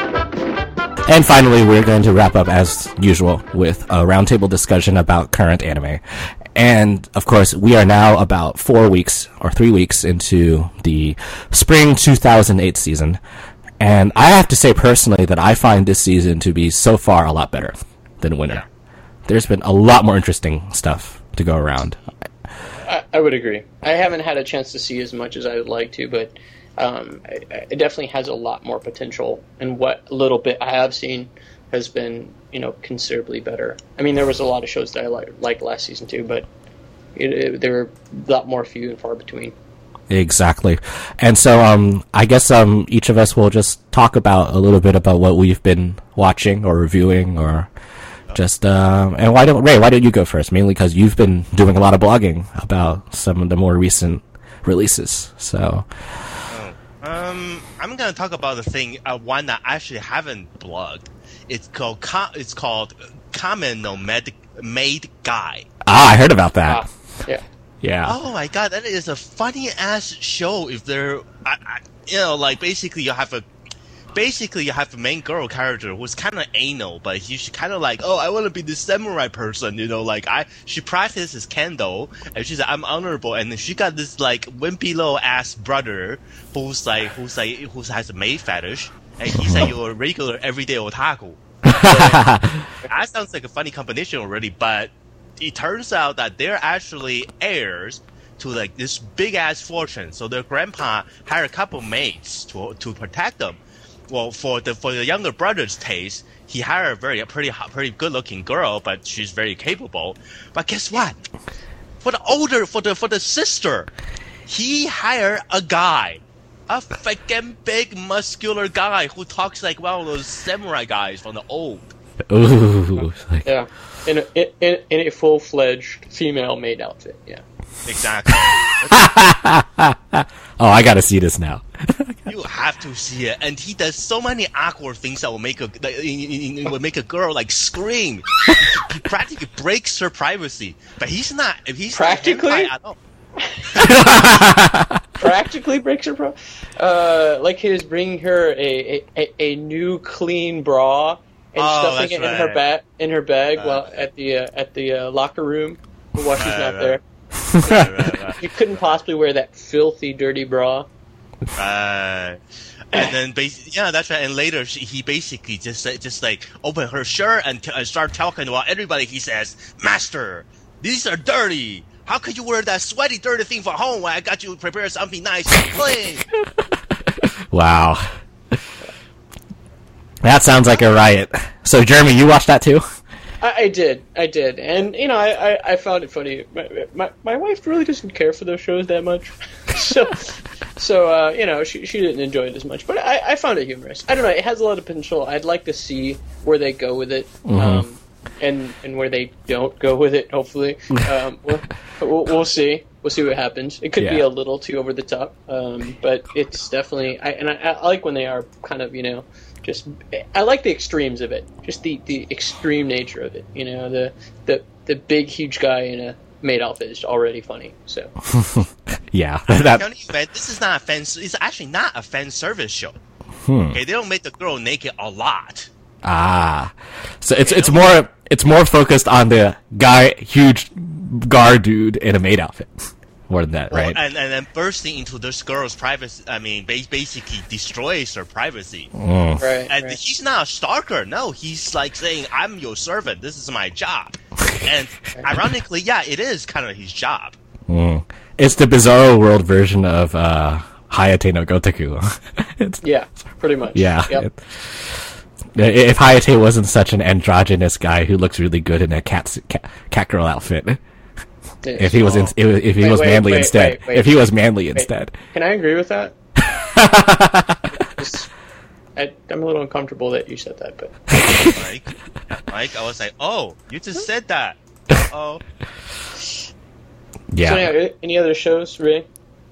And finally, we're going to wrap up as usual with a roundtable discussion about current anime. And of course, we are now about four weeks or three weeks into the spring two thousand eight season. And I have to say personally that I find this season to be so far a lot better than winter. There's been a lot more interesting stuff to go around. I, I would agree. I haven't had a chance to see as much as I would like to, but um, it, it definitely has a lot more potential. And what little bit I have seen has been, you know, considerably better. I mean, there was a lot of shows that I li- liked last season too, but it, it, there were a lot more few and far between. Exactly. And so um, I guess um, each of us will just talk about a little bit about what we've been watching or reviewing or just, uh, and why don't, Ray, why don't you go first? Mainly because you've been doing a lot of blogging about some of the more recent releases. So, Um, I'm gonna talk about the thing, uh, one that I actually haven't blogged. It's called, Co- it's called Kamen no Med- Maid Guy. ah, I heard about that. Ah, yeah. Yeah. Oh my god, that is a funny ass show. If they're, I, I, you know, like basically you have a, basically you have a main girl character who's kind of anal, but she's kind of like, oh, I want to be this samurai person, you know, like I, she practices kendo, and she's like, I'm honorable, and then she got this like wimpy little ass brother who's like, who's like, who has a maid fetish, and he's like your regular everyday otaku. So, that sounds like a funny combination already, but it turns out that they're actually heirs to like this big ass fortune. So their grandpa hired a couple maids to to protect them. Well, for the for the younger brother's taste, he hired a very a pretty hot- pretty good looking girl, but she's very capable. But guess what? For the older for the for the sister, he hired a guy. A freaking big muscular guy who talks like one of those samurai guys from the old. Ooh. Like, Yeah. In a, in, in a full-fledged female maid outfit, yeah. Exactly. oh, I gotta see this now. You have to see it, and he does so many awkward things that will make a that will make a girl like scream. He practically breaks her privacy, but he's not. If he's Practically? not hentai at all. Practically breaks her bra. Uh, like he was bringing her a, a, a new clean bra and Oh, stuffing that's it in her right. bag in her bag Right. while at the uh, at the uh, locker room while she's Right, not right. there. Right, right, right. You couldn't possibly wear that filthy, dirty bra. Uh, And then, bas- yeah, that's right. And later, she, he basically just said- just like open her shirt and, t- and start talking about everybody. He says, "Master, these are dirty. How could you wear that sweaty, dirty thing for home when I got you prepare something nice and clean?" Wow. That sounds like a riot. So, Jeremy, you watched that too? I, I did, I did, and you know, I, I, I found it funny. My, my my wife really doesn't care for those shows that much, so so uh, you know, she she didn't enjoy it as much. But I, I found it humorous. I don't know, it has a lot of potential. I'd like to see where they go with it, Mm-hmm. um, and and where they don't go with it. Hopefully, um, we'll, we'll we'll see. We'll see what happens. It could be Yeah. a little too over the top, um, but it's definitely. I, and I, I like when they are kind of, you know. Just, I like the extremes of it. Just the, the extreme nature of it. You know, the, the the big huge guy in a maid outfit is already funny. So Yeah. I'm That, telling you, man, this is not a fan. It's actually not a fan service show. Hmm. Okay, they don't make the girl naked a lot. ah. So it's it's more it's more focused on the guy, huge guard dude in a maid outfit. More than that, right? And and then bursting into this girl's privacy. I mean, ba- basically destroys her privacy. Mm. right, And right. he's not a stalker. No, he's like saying, "I'm your servant. This is my job." And ironically, yeah, it is kind of his job. Mm. It's the Bizarro World version of uh, Hayate no Gotoku. It's- Yeah, pretty much. yeah. Yep. It- if Hayate wasn't such an androgynous guy who looks really good in a cat cat, cat girl outfit, if he was in, if, if he Wait, was wait, manly wait, instead, wait, wait. if he was manly Wait, instead, Can I agree with that? Just, I, I'm a little uncomfortable that you said that, but Like, like I was like, "Oh, you just said that." Oh, yeah. So, yeah, any other shows, Ray?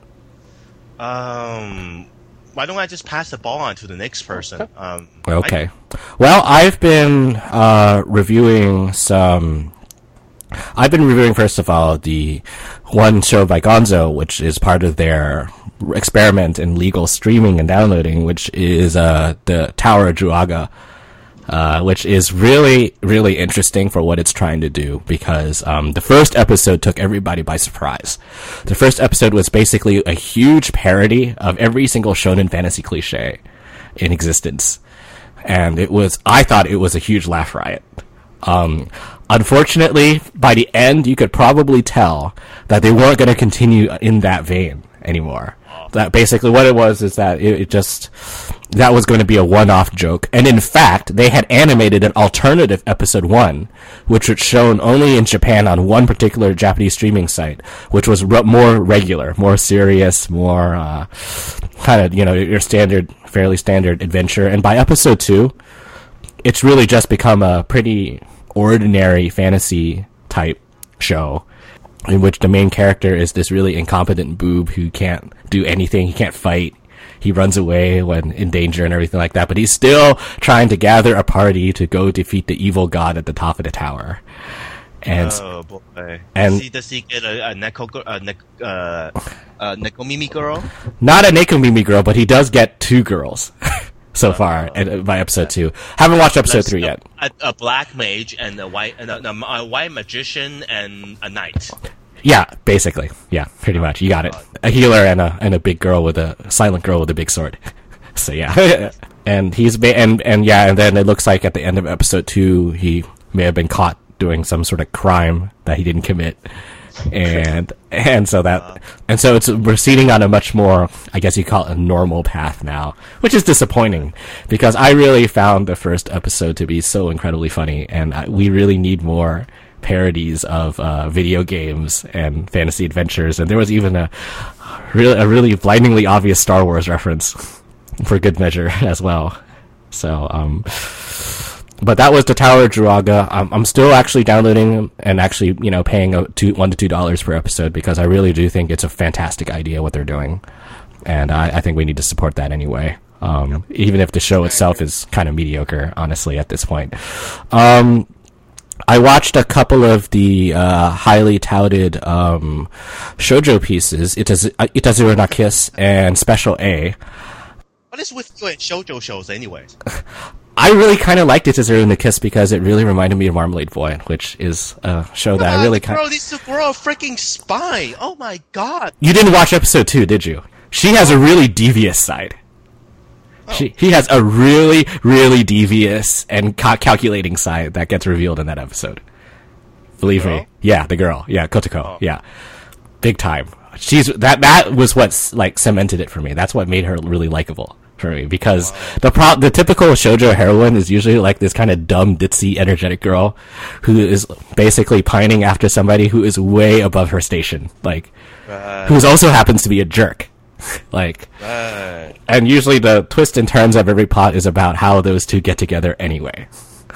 um, why don't I just pass the ball on to the next person? Um, Okay. Well, I've been uh, reviewing some. I've been reviewing, first of all, the one show by Gonzo, which is part of their experiment in legal streaming and downloading, which is uh, the Tower of Druaga, uh, which is really, really interesting for what it's trying to do, because um, the first episode took everybody by surprise. The first episode was basically a huge parody of every single shonen fantasy cliche in existence. And it was, I thought it was a huge laugh riot. Um, unfortunately, by the end, you could probably tell that they weren't going to continue in that vein anymore. That basically what it was is that it, it just, that was going to be a one-off joke. And in fact, they had animated an alternative episode one, which was shown only in Japan on one particular Japanese streaming site, which was re- more regular, more serious, more, uh, kind of, you know, your standard, fairly standard adventure. And by episode two, it's really just become a pretty ordinary fantasy type show, in which the main character is this really incompetent boob who can't do anything. He can't fight. He runs away when in danger and everything like that. But he's still trying to gather a party to go defeat the evil god at the top of the tower. And oh boy! and- does he, does he get a, a neko gir- a ne- uh, a Nekomimi girl? not a Nekomimi girl, but he does get two girls so far and by episode two. Haven't watched episode Let's- three yet. A, a black mage and a white and a, a white magician and a knight. Yeah, basically. Yeah, pretty much. You got it. A healer and a and a big girl with a silent girl with a big sword. So yeah, and he's ba- and and yeah, and then it looks like at the end of episode two, he may have been caught doing some sort of crime that he didn't commit, and and so that and so it's proceeding on a much more, I guess you call it a normal path now, which is disappointing because I really found the first episode to be so incredibly funny, and I, we really need more parodies of uh, video games and fantasy adventures. And there was even a really a really blindingly obvious Star Wars reference for good measure as well. So, um, but that was the Tower of Druaga. I'm, I'm still actually downloading and actually, you know, paying a two, one to two dollars per episode because I really do think it's a fantastic idea what they're doing, and I, I think we need to support that anyway. Um, even if the show itself is kind of mediocre, honestly, at this point. Um, I watched a couple of the uh, highly touted um, shoujo pieces, Itaz- Itazura na Kiss and Special A. What is with you and shoujo shows, anyways? I really kind of liked Itazura na Kiss because it really reminded me of Marmalade Boy, which is a show that I really kind Bro, of... this is girl a freaking spy. Oh my god. You didn't watch episode two, did you? She has a really devious side. She he has a really really devious and ca- calculating side that gets revealed in that episode. Believe Girl? me, yeah, the girl, yeah, Kotoko, Oh. yeah, big time. She's that that was what like cemented it for me. That's what made her really likable for me because the pro the typical shoujo heroine is usually like this kind of dumb, ditzy, energetic girl who is basically pining after somebody who is way above her station, like Right. who also happens to be a jerk, like. Right. And usually the twist and turns of every plot is about how those two get together anyway.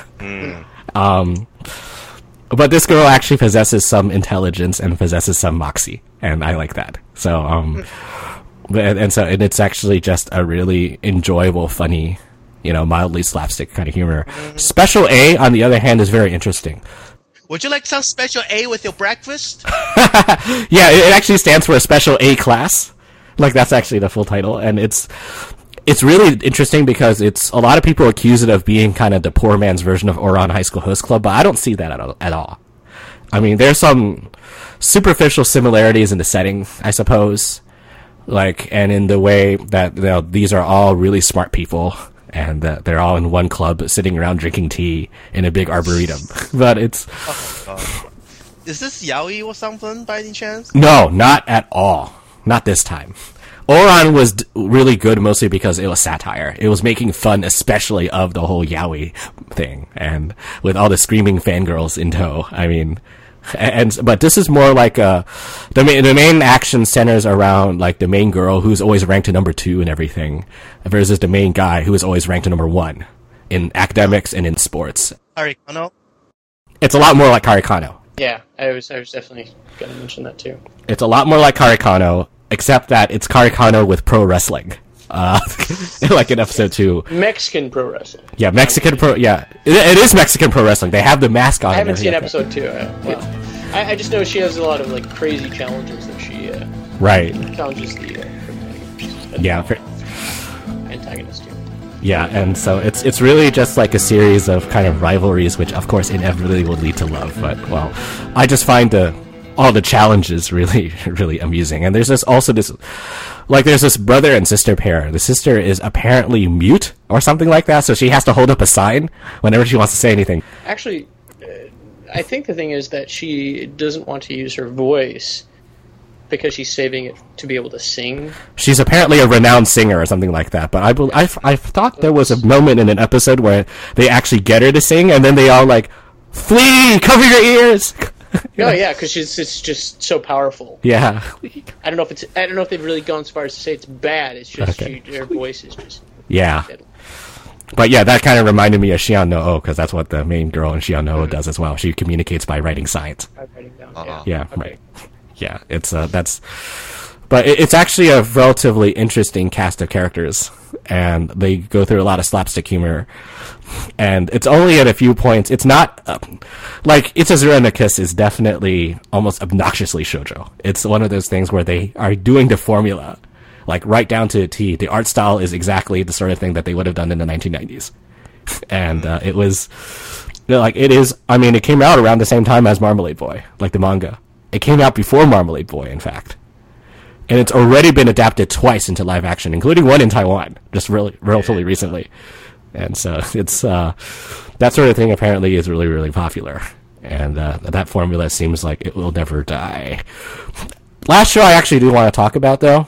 Um, but this girl actually possesses some intelligence and possesses some moxie, and I like that. So, um, and, and so, and it's actually just a really enjoyable, funny, you know, mildly slapstick kind of humor. Special A, on the other hand, is very interesting. Would you like some special A with your breakfast? Yeah, it, it actually stands for a special A class. Like that's actually the full title, and it's it's really interesting because it's a lot of people accuse it of being kind of the poor man's version of Ouran High School Host Club, but I don't see that at all. At all. I mean, there's some superficial similarities in the setting, I suppose, like, and in the way that you know, these are all really smart people, and that they're all in one club, sitting around drinking tea in a big arboretum. But it's Is this yaoi or something by any chance? no, not at all. Not this time. Ouran was d- really good mostly because it was satire. It was making fun especially of the whole yaoi thing, and with all the screaming fangirls in tow. I mean, and but this is more like a the main the main action centers around like the main girl who's always ranked to number two and everything, versus the main guy who is always ranked to number one in academics and in sports. Arikano? It's a lot more like Karikano. Yeah, I was I was definitely going to mention that too. It's a lot more like Karikano, except that it's Karikano with pro wrestling. Uh, like in episode two. Mexican pro wrestling. Yeah, Mexican pro, yeah. It, it is Mexican pro wrestling. They have the mask on. I haven't and seen everything. episode two. Uh, well, I, I just know she has a lot of like crazy challenges that she uh, Right. challenges the uh, Yeah. for- antagonist to. Yeah, and so it's it's really just like a series of kind of rivalries, which of course inevitably will lead to love. But well, I just find the all the challenges really really amusing. And there's this also this like there's this brother and sister pair. The sister is apparently mute or something like that, so she has to hold up a sign whenever she wants to say anything. Actually, uh, I think the thing is that she doesn't want to use her voice because she's saving it to be able to sing. She's apparently a renowned singer or something like that. But I bel I I thought there was a moment in an episode where they actually get her to sing, and then they all like, "Flee, cover your ears." No, yeah, because she's it's just so powerful. Yeah. I don't know if it's I don't know if they've really gone as far as to say it's bad. It's just Okay. she, her voice is just. Yeah. But yeah, that kind of reminded me of Shion no O, because that's what the main girl in Shion no O does as well. She communicates by writing signs. I'm writing down. Uh-uh. Yeah, Okay. right. Yeah, it's uh, that's, but it, it's actually a relatively interesting cast of characters, and they go through a lot of slapstick humor, and it's only at a few points. It's not uh, like Itazura no Kiss is definitely almost obnoxiously shoujo. It's one of those things where they are doing the formula, like right down to a T. The art style is exactly the sort of thing that they would have done in the nineteen nineties, and uh, it was you know, like it is. I mean, it came out around the same time as Marmalade Boy, like the manga. It came out before Marmalade Boy, in fact. And it's already been adapted twice into live action, including one in Taiwan, just really, relatively recently. And so it's, uh, that sort of thing apparently is really, really popular. And, uh, that formula seems like it will never die. Last show I actually do want to talk about, though,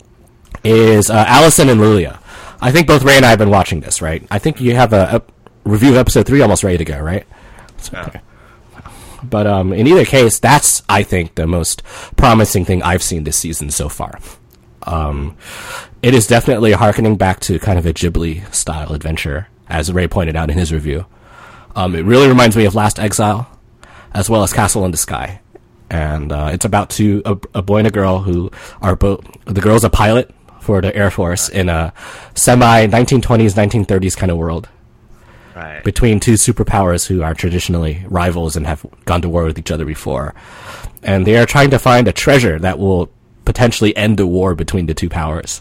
is, uh, Allison and Lilia. I think both Ray and I have been watching this, right? I think you have a, a review of episode three almost ready to go, right? It's okay. But um, in either case, that's, I think, the most promising thing I've seen this season so far. Um, it is definitely harkening back to kind of a Ghibli-style adventure, as Ray pointed out in his review. Um, it really reminds me of Last Exile, as well as Castle in the Sky. And uh, it's about two, a, a boy and a girl who are both, the girl's a pilot for the Air Force in a semi-nineteen twenties, nineteen thirties kind of world. Right. Between two superpowers who are traditionally rivals and have gone to war with each other before. And they are trying to find a treasure that will potentially end the war between the two powers.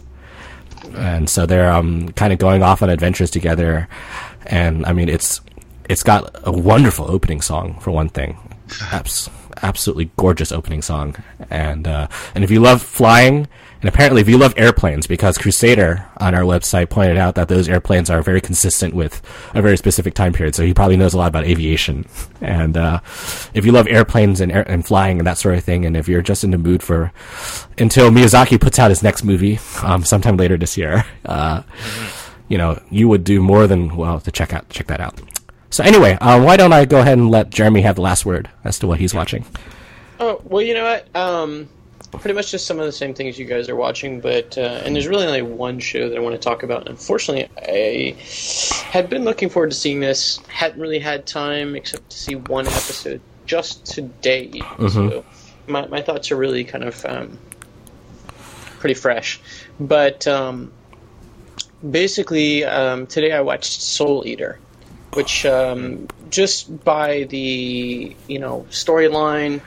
And so they're um, kind of going off on adventures together. And, I mean, it's it's got a wonderful opening song, for one thing. Abs- absolutely gorgeous opening song. And uh, and if you love flying, and apparently if you love airplanes, because Crusader on our website pointed out that those airplanes are very consistent with a very specific time period, so he probably knows a lot about aviation. And uh, if you love airplanes and, air- and flying and that sort of thing, and if you're just in the mood for until Miyazaki puts out his next movie um, sometime later this year, uh, mm-hmm. you know, you would do more than well to check out check that out. So anyway, uh, why don't I go ahead and let Jeremy have the last word as to what he's watching? Oh, well, you know what? Um, pretty much just some of the same things you guys are watching, but uh, and there's really only one show that I want to talk about. And unfortunately, I had been looking forward to seeing this. Hadn't really had time except to see one episode just today. Mm-hmm. So my my thoughts are really kind of um, pretty fresh. But um, basically, um, today I watched Soul Eater, which um, just by the you know storyline,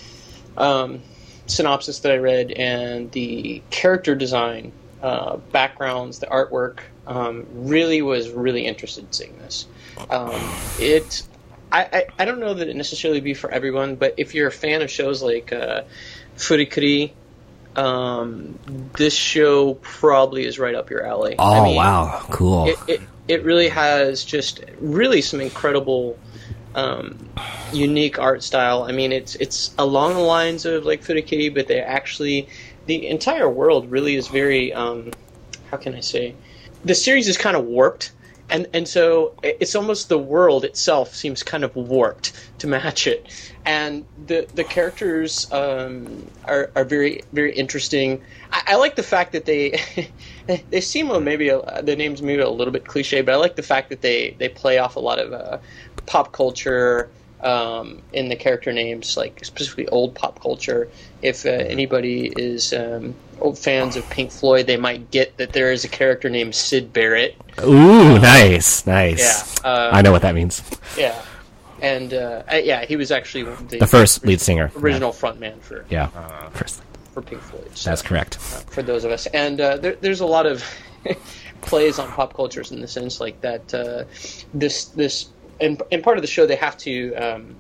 um, synopsis that I read, and the character design, uh, backgrounds, the artwork, um, really was really interested in seeing this. Um, it, I, I, I don't know that it necessarily be for everyone, but if you're a fan of shows like uh, Furikuri, um, this show probably is right up your alley. Oh, I mean, wow, cool. It, it, it really has just really some incredible, um, unique art style. I mean, it's it's along the lines of like Furikuri, but they actually, the entire world really is very, um, how can I say, the series is kind of warped, and and so it's almost the world itself seems kind of warped to match it, and the the characters um, are are very very interesting. I, I like the fact that they. They seem well, maybe a, the name's maybe a little bit cliche, but I like the fact that they, they play off a lot of uh, pop culture um, in the character names, like specifically old pop culture. If uh, anybody is um, old fans of Pink Floyd, they might get that there is a character named Syd Barrett. Ooh, um, nice, nice. Yeah, uh, I know what that means. Yeah, and uh, yeah, he was actually the, the first lead singer, original yeah. frontman for yeah, uh, first. for Pink Floyd. So, that's correct. Uh, for those of us. And uh, there, there's a lot of plays on pop cultures in the sense like that uh, this, this in, in part of the show they have to, um,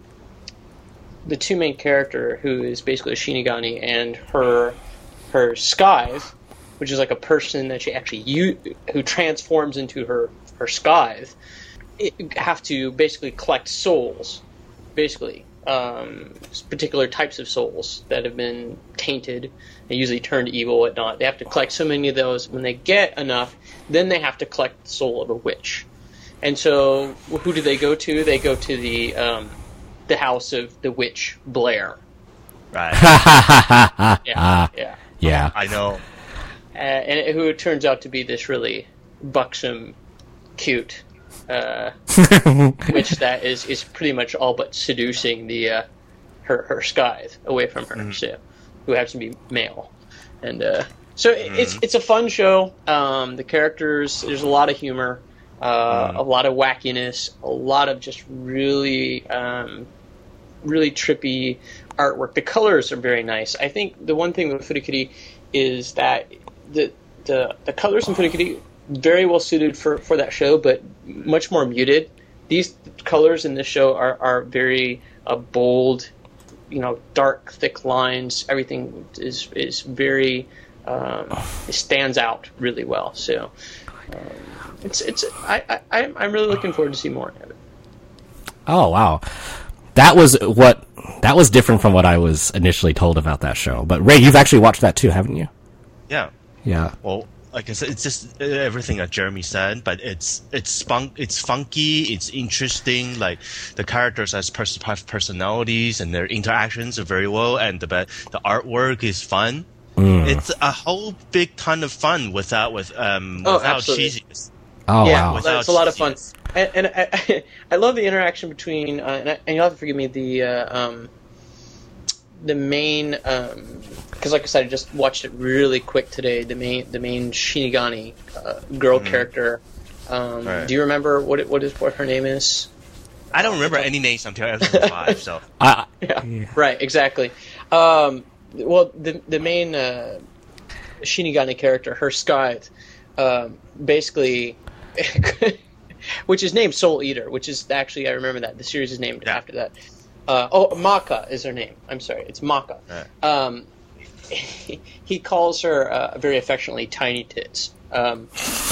the two main character who is basically a Shinigami and her her Scythe, which is like a person that she actually u- who transforms into her, her Scythe, it, have to basically collect souls, basically. Um, particular types of souls that have been tainted and usually turned evil, whatnot. They have to collect so many of those. When they get enough, then they have to collect the soul of a witch. And so, who do they go to? They go to the um, the house of the witch Blair. Right. yeah, yeah, yeah. I know. Uh, and it, who it turns out to be this really buxom, cute. Uh, which that is, is pretty much all but seducing the uh, her her Scythe away from her, mm. so, who happens to be male, and uh, so mm. it's it's a fun show. Um, the characters, there's a lot of humor, uh, mm. a lot of wackiness, a lot of just really um, really trippy artwork. The colors are very nice. I think the one thing with Furikuri is that the the the colors in Furikuri very well suited for, for that show, but much more muted. These colors in this show are, are very uh, bold, you know, dark, thick lines. Everything is is very um, it stands out really well. So um, it's it's I, I I'm really looking forward to see more of it. Oh wow, that was what that was different from what I was initially told about that show. But Ray, you've actually watched that too, haven't you? Yeah. Yeah. Well, like I said, it's just everything that Jeremy said, but it's it's spunk, it's funky, it's interesting. Like the characters has pers- have personalities and their interactions are very well, and the the artwork is fun. Mm. It's a whole big ton of fun without with um oh, without absolutely. cheesiness. Oh yeah, wow, it's a lot of fun, and, and I, I love the interaction between uh, and, I, and you'll have to forgive me the uh, um the main. Um, Because, like I said, I just watched it really quick today. The main, the main Shinigami uh, girl mm-hmm. character. Um, right. Do you remember what it, what is what her name is? I don't remember any names until episode five. So uh, yeah. yeah, right, exactly. Um, well, the the main uh, Shinigami character, her Scythe, um, basically, which is named Soul Eater, which is actually I remember that the series is named yeah. after that. Uh, oh, Maka is her name. I'm sorry, it's Maka. Um, he, he calls her uh, very affectionately Tiny Tits. Um,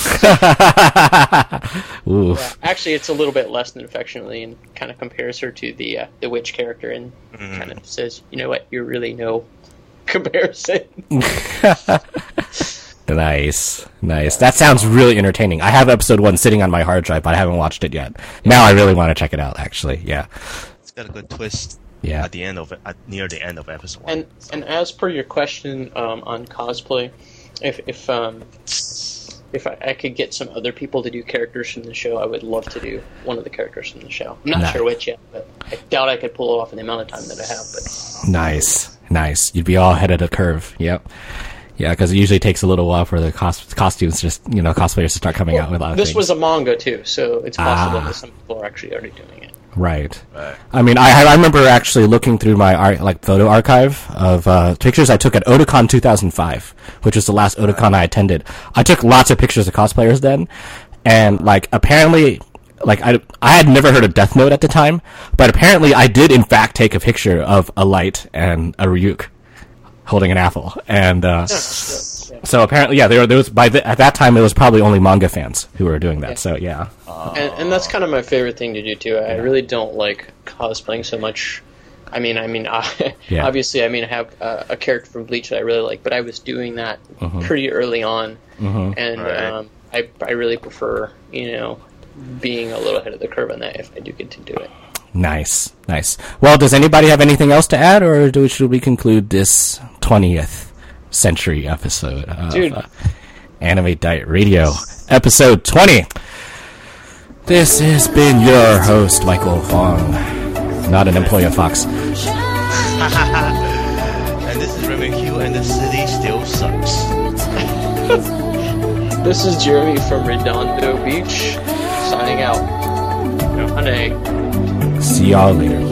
Ooh. yeah, actually, it's a little bit less than affectionately, and kind of compares her to the uh, the witch character, and Mm-hmm. kind of says, "You know what? You're really no comparison." Nice, nice. That sounds really entertaining. I have episode one sitting on my hard drive, but I haven't watched it yet. Now I really want to check it out. Actually, yeah, It's got a good twist. Yeah. At the end of it, at, near the end of episode one. And and as per your question um, on cosplay, if if um, if I, I could get some other people to do characters from the show, I would love to do one of the characters from the show. I'm not Nice. sure which yet, but I doubt I could pull it off in the amount of time that I have. But nice, nice. You'd be all ahead of the curve. Yep. Yeah, because it usually takes a little while for the cos- costumes, just you know, cosplayers to start coming out with a lot of this things. was a manga too, so it's possible Ah. that some people are actually already doing it. Right. Right. I mean, I I remember actually looking through my art, like photo archive of uh, pictures I took at Otakon two thousand five, which was the last Otakon I attended. I took lots of pictures of cosplayers then, and like apparently, like I I had never heard of Death Note at the time, but apparently I did in fact take a picture of a Light and a Ryuk holding an apple, and uh, so apparently, yeah, there there was by the, at that time it was probably only manga fans who were doing that. Yeah. So yeah. And, and that's kind of my favorite thing to do too. I really don't like cosplaying so much. I mean, I mean, I, Yeah. obviously, I mean, I have uh, a character from Bleach that I really like, but I was doing that pretty early on, and Right. um, I I really prefer, you know, being a little ahead of the curve on that if I do get to do it. Nice, nice. Well, does anybody have anything else to add, or do should we conclude this twentieth century episode of Dude. uh, Anime Diet Radio, episode twenty? This has been your host, Michael Fong, not an employee of Fox. And this is Raymond Hugh, and the city still sucks. This is Jeremy from Redondo Beach, signing out. Honey. See y'all later.